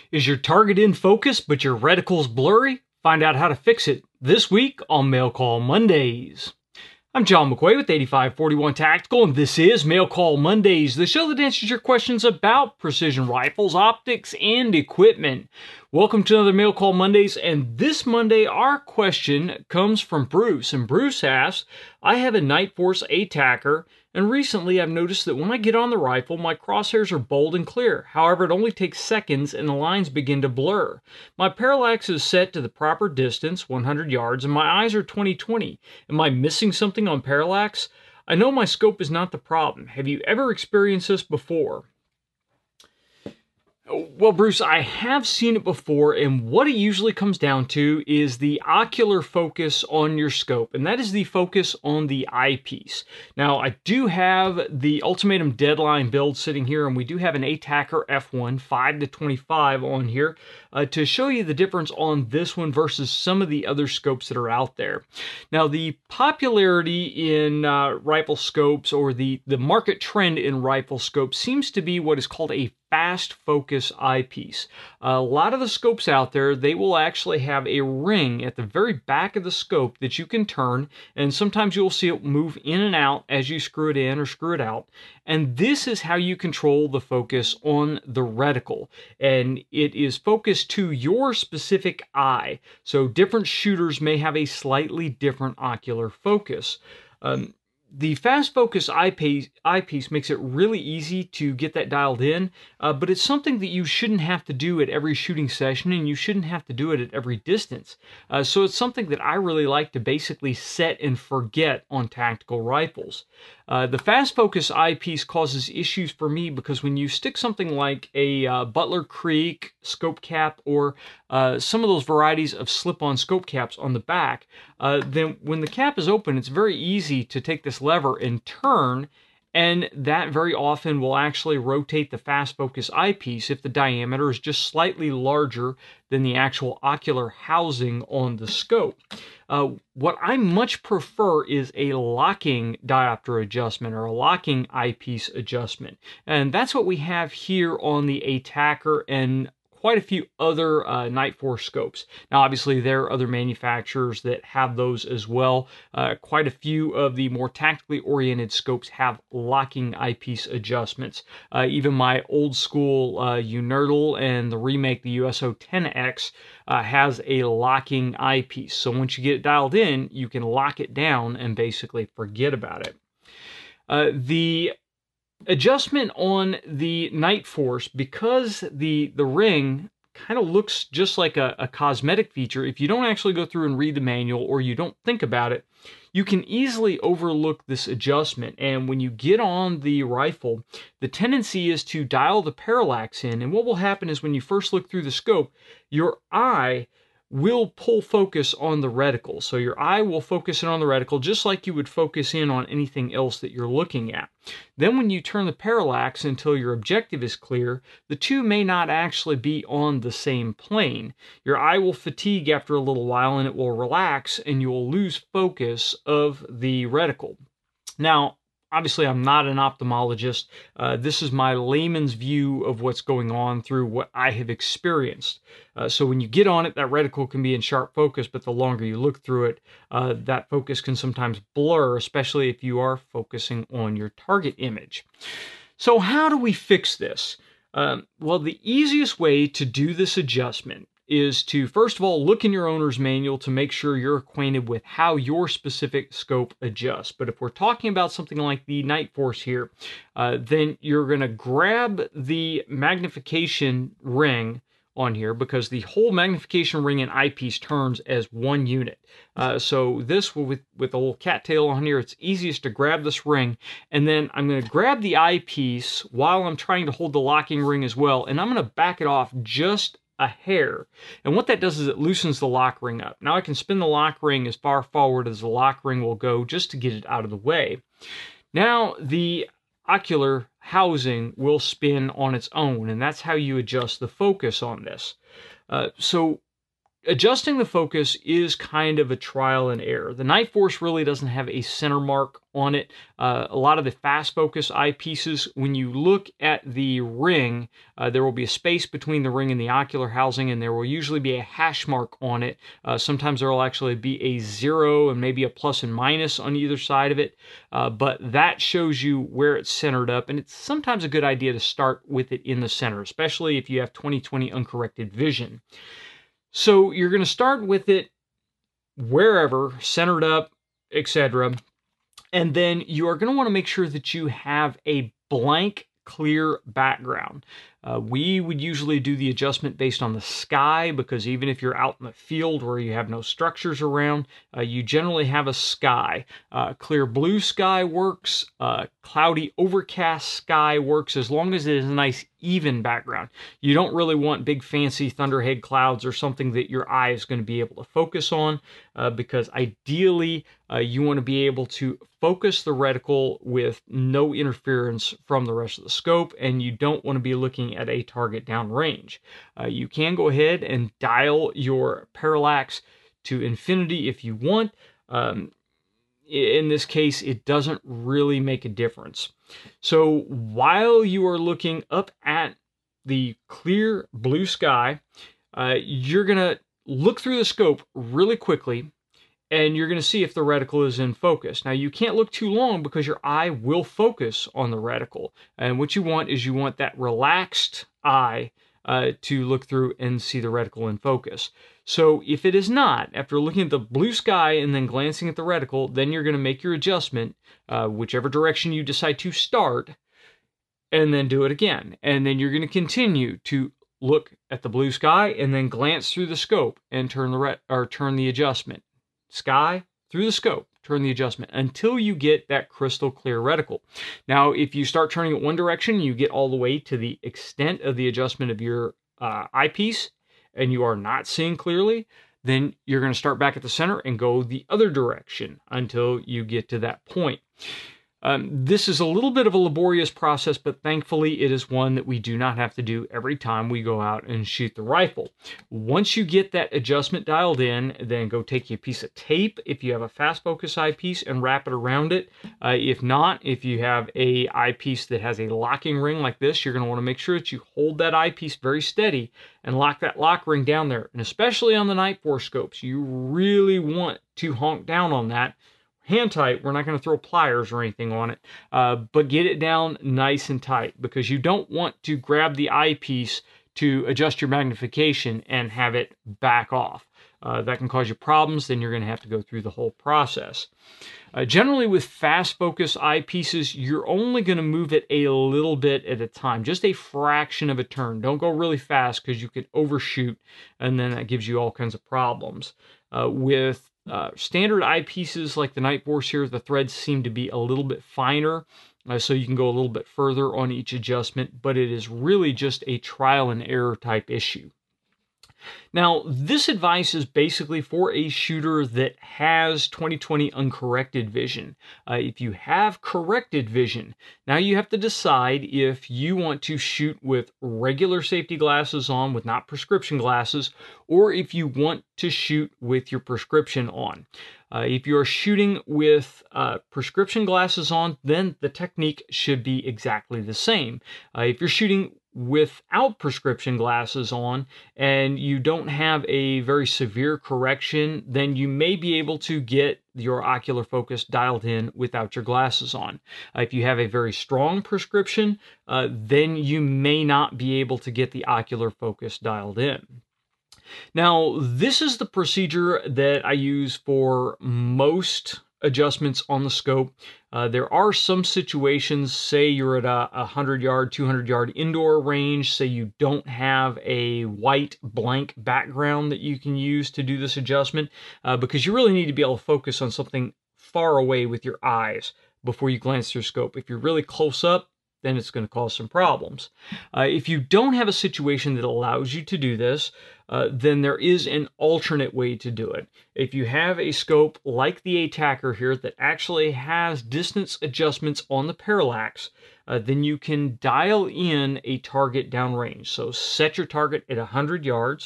Is your target in focus but your reticle's blurry? Find out how to fix it this week on Mail Call Mondays. I'm John McQuay with 8541 Tactical, and this is Mail Call Mondays, the show that answers your questions about precision rifles, optics, and equipment. Welcome to another Mail Call Mondays, and this Monday our question comes from Bruce. And Bruce asks, I have a Nightforce ATACR, and recently I've noticed that when I get on the rifle, my crosshairs are bold and clear. However, it only takes seconds and the lines begin to blur. My parallax is set to the proper distance, 100 yards, and my eyes are 20/20. Am I missing something on parallax? I know my scope is not the problem. Have you ever experienced this before? Well, Bruce, I have seen it before, and what it usually comes down to is the ocular focus on your scope, and that is the focus on the eyepiece. Now, I do have the Ultimatum Deadline build sitting here, and we do have an ATACR F1 5-25 on here to show you the difference on this one versus some of the other scopes that are out there. Now, the popularity in rifle scopes, or the market trend in rifle scopes, seems to be what is called a fast focus eyepiece. A lot of the scopes out there, they will actually have a ring at the very back of the scope that you can turn, and sometimes you'll see it move in and out as you screw it in or screw it out. And this is how you control the focus on the reticle. And it is focused to your specific eye. So different shooters may have a slightly different ocular focus. The fast focus eyepiece makes it really easy to get that dialed in, but it's something that you shouldn't have to do at every shooting session, and you shouldn't have to do it at every distance. So it's something that I really like to basically set and forget on tactical rifles. The fast focus eyepiece causes issues for me because when you stick something like a Butler Creek scope cap or some of those varieties of slip-on scope caps on the back, then when the cap is open, it's very easy to take this lever and turn, and that very often will actually rotate the fast focus eyepiece if the diameter is just slightly larger than the actual ocular housing on the scope. What I much prefer is a locking diopter adjustment or a locking eyepiece adjustment. And that's what we have here on the ATACR and quite a few other Nightforce scopes. Now, obviously, there are other manufacturers that have those as well. Quite a few of the more tactically oriented scopes have locking eyepiece adjustments. Even my old school Unertl and the remake, the USO 10X, has a locking eyepiece. So once you get it dialed in, you can lock it down and basically forget about it. The adjustment on the Nightforce, because the ring kind of looks just like a cosmetic feature, if you don't actually go through and read the manual or you don't think about it, you can easily overlook this adjustment. And when you get on the rifle, the tendency is to dial the parallax in, and what will happen is when you first look through the scope, your eye will pull focus on the reticle. So your eye will focus in on the reticle just like you would focus in on anything else that you're looking at. Then when you turn the parallax until your objective is clear, the two may not actually be on the same plane. Your eye will fatigue after a little while and it will relax and you will lose focus of the reticle. Now, obviously, I'm not an ophthalmologist. This is my layman's view of what's going on through what I have experienced. So when you get on it, that reticle can be in sharp focus, but the longer you look through it, that focus can sometimes blur, especially if you are focusing on your target image. So how do we fix this? Well, the easiest way to do this adjustment is to, first of all, look in your owner's manual to make sure you're acquainted with how your specific scope adjusts. But if we're talking about something like the Nightforce here, then you're going to grab the magnification ring on here because the whole magnification ring and eyepiece turns as one unit. So this, with a little cattail on here, it's easiest to grab this ring. And then I'm going to grab the eyepiece while I'm trying to hold the locking ring as well. And I'm going to back it off just a hair. And what that does is it loosens the lock ring up. Now I can spin the lock ring as far forward as the lock ring will go just to get it out of the way. Now the ocular housing will spin on its own, and that's how you adjust the focus on this. So adjusting the focus is kind of a trial and error. The Nightforce really doesn't have a center mark on it. A lot of the fast focus eyepieces, when you look at the ring, there will be a space between the ring and the ocular housing, and there will usually be a hash mark on it. Sometimes there will actually be a 0 and maybe a plus and minus on either side of it, but that shows you where it's centered up, and it's sometimes a good idea to start with it in the center, especially if you have 20/20 uncorrected vision. So you're going to start with it wherever, centered up, etc. And then you are going to want to make sure that you have a blank, clear background. We would usually do the adjustment based on the sky, because even if you're out in the field where you have no structures around, you generally have a sky. Clear blue sky works. Cloudy, overcast sky works, as long as it is a nice even background. You don't really want big fancy thunderhead clouds or something that your eye is going to be able to focus on, because ideally you want to be able to focus the reticle with no interference from the rest of the scope, and you don't want to be looking at a target downrange. You can go ahead and dial your parallax to infinity if you want. In this case, it doesn't really make a difference. So while you are looking up at the clear blue sky, you're going to look through the scope really quickly, and you're going to see if the reticle is in focus. Now, you can't look too long because your eye will focus on the reticle. And what you want is you want that relaxed eye to look through and see the reticle in focus. So if it is not, after looking at the blue sky and then glancing at the reticle, then you're going to make your adjustment, whichever direction you decide to start, and then do it again. And then you're going to continue to look at the blue sky and then glance through the scope and turn the adjustment. Sky through the scope, turn the adjustment until you get that crystal clear reticle. Now, if you start turning it one direction, you get all the way to the extent of the adjustment of your eyepiece, and you are not seeing clearly, then you're going to start back at the center and go the other direction until you get to that point. This is a little bit of a laborious process, but thankfully it is one that we do not have to do every time we go out and shoot the rifle. Once you get that adjustment dialed in, then go take a piece of tape if you have a fast focus eyepiece and wrap it around it. If not, if you have a eyepiece that has a locking ring like this, you're going to want to make sure that you hold that eyepiece very steady and lock that lock ring down there. And especially on the Nightforce scopes, you really want to honk down on that. Hand tight, we're not going to throw pliers or anything on it, but get it down nice and tight, because you don't want to grab the eyepiece to adjust your magnification and have it back off. That can cause you problems, then you're going to have to go through the whole process. Generally with fast focus eyepieces, you're only going to move it a little bit at a time, just a fraction of a turn. Don't go really fast because you could overshoot, and then that gives you all kinds of problems. With standard eyepieces like the Nightforce here, the threads seem to be a little bit finer, so you can go a little bit further on each adjustment, but it is really just a trial and error type issue. Now, this advice is basically for a shooter that has 20/20 uncorrected vision. If you have corrected vision, now you have to decide if you want to shoot with regular safety glasses on, with not prescription glasses, or if you want to shoot with your prescription on. If you are shooting with prescription glasses on, then the technique should be exactly the same. If you're shooting without prescription glasses on and you don't have a very severe correction, then you may be able to get your ocular focus dialed in without your glasses on. If you have a very strong prescription, then you may not be able to get the ocular focus dialed in. Now, this is the procedure that I use for most adjustments on the scope. There are some situations, say you're at a 100-yard, 200-yard indoor range, say you don't have a white blank background that you can use to do this adjustment, because you really need to be able to focus on something far away with your eyes before you glance through scope. If you're really close up, then it's going to cause some problems. If you don't have a situation that allows you to do this, then there is an alternate way to do it. If you have a scope like the ATACR here that actually has distance adjustments on the parallax, then you can dial in a target downrange. So set your target at 100 yards,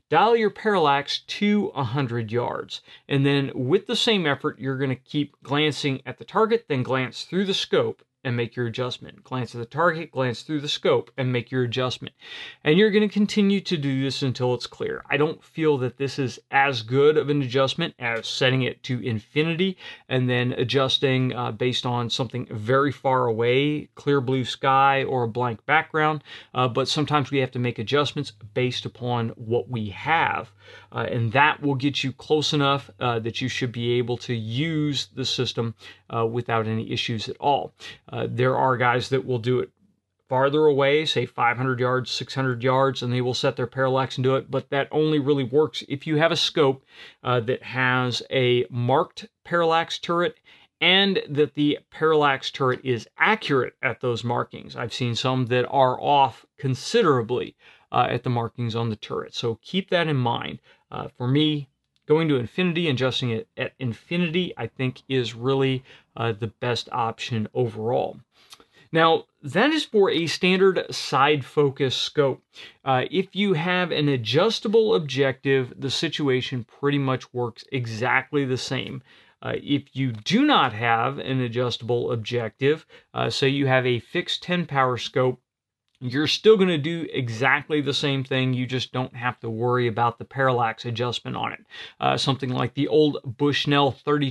dial your parallax to 100 yards. And then with the same effort, you're going to keep glancing at the target, then glance through the scope and make your adjustment. Glance at the target, glance through the scope, and make your adjustment. And you're going to continue to do this until it's clear. I don't feel that this is as good of an adjustment as setting it to infinity and then adjusting based on something very far away, clear blue sky or a blank background. But sometimes we have to make adjustments based upon what we have. And that will get you close enough that you should be able to use the system without any issues at all. There are guys that will do it farther away, say 500 yards, 600 yards, and they will set their parallax and do it, but that only really works if you have a scope that has a marked parallax turret and that the parallax turret is accurate at those markings. I've seen some that are off considerably at the markings on the turret, so keep that in mind. For me, going to infinity and adjusting it at infinity, I think, is really the best option overall. Now, that is for a standard side focus scope. If you have an adjustable objective, the situation pretty much works exactly the same. If you do not have an adjustable objective, say you have a fixed 10 power scope, you're still going to do exactly the same thing. You just don't have to worry about the parallax adjustment on it. Something like the old Bushnell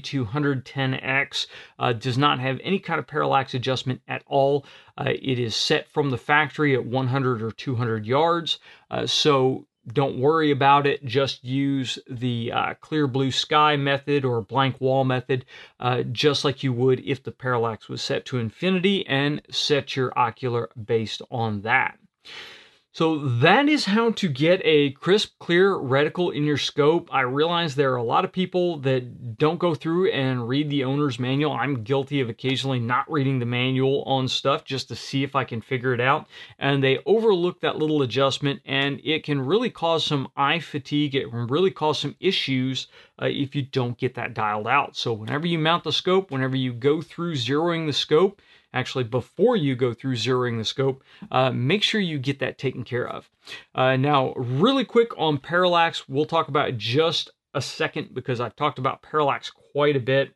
3210X does not have any kind of parallax adjustment at all. It is set from the factory at 100 or 200 yards. So don't worry about it. Just use the clear blue sky method or blank wall method, just like you would if the parallax was set to infinity, and set your ocular based on that. So that is how to get a crisp, clear reticle in your scope. I realize there are a lot of people that don't go through and read the owner's manual. I'm guilty of occasionally not reading the manual on stuff just to see if I can figure it out. And they overlook that little adjustment, and it can really cause some eye fatigue. It can really cause some issues if you don't get that dialed out. So whenever you mount the scope, whenever you go through zeroing the scope, actually before you go through zeroing the scope, make sure you get that taken care of. Now, really quick on parallax, we'll talk about it just a second because I've talked about parallax quite a bit.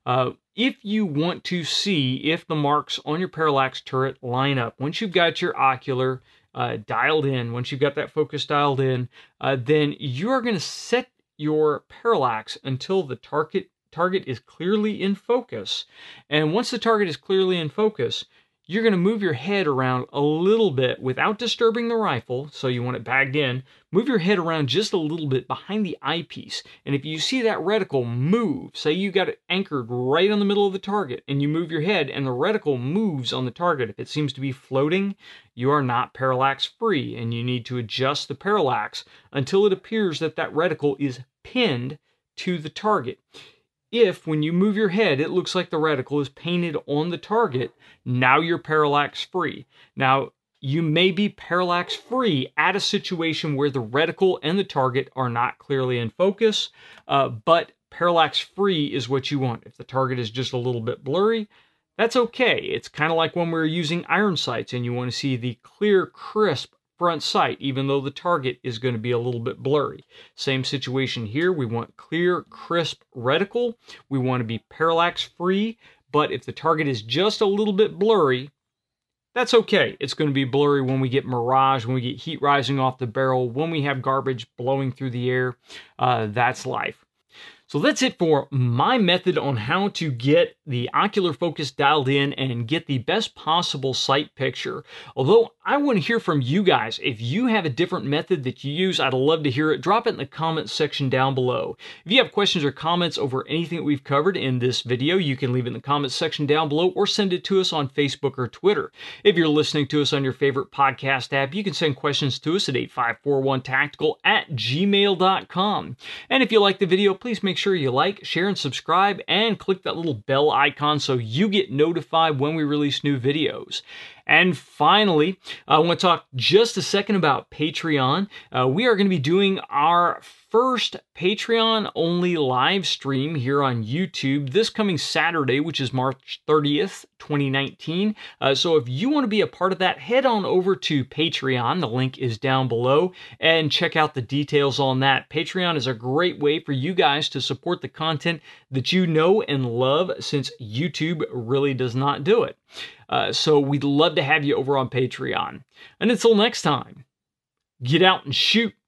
If you want to see if the marks on your parallax turret line up, once you've got your ocular dialed in, once you've got that focus dialed in, then you are going to set your parallax until the target is clearly in focus. And once the target is clearly in focus, you're going to move your head around a little bit without disturbing the rifle, so you want it bagged in. Move your head around just a little bit behind the eyepiece, and if you see that reticle move, say you got it anchored right on the middle of the target, and you move your head and the reticle moves on the target, if it seems to be floating, you are not parallax free, and you need to adjust the parallax until it appears that that reticle is pinned to the target. If, when you move your head, it looks like the reticle is painted on the target, now you're parallax free. Now, you may be parallax free at a situation where the reticle and the target are not clearly in focus, but parallax free is what you want. If the target is just a little bit blurry, that's okay. It's kind of like when we're using iron sights and you want to see the clear, crisp front sight, even though the target is going to be a little bit blurry. Same situation here. We want clear, crisp reticle. We want to be parallax free, but if the target is just a little bit blurry, that's okay. It's going to be blurry when we get mirage, when we get heat rising off the barrel, when we have garbage blowing through the air. That's life. So that's it for my method on how to get the ocular focus dialed in and get the best possible sight picture. Although I want to hear from you guys. If you have a different method that you use, I'd love to hear it. Drop it in the comments section down below. If you have questions or comments over anything that we've covered in this video, you can leave it in the comments section down below or send it to us on Facebook or Twitter. If you're listening to us on your favorite podcast app, you can send questions to us at 8541tactical@gmail.com. And if you like the video, please make sure you like, share, and subscribe, and click that little bell icon so you get notified when we release new videos. And finally, I want to talk just a second about Patreon. We are going to be doing our first Patreon-only live stream here on YouTube this coming Saturday, which is March 30th, 2019. So if you want to be a part of that, head on over to Patreon. The link is down below, and check out the details on that. Patreon is a great way for you guys to support the content that you know and love, since YouTube really does not do it. So we'd love to have you over on Patreon. And until next time, get out and shoot.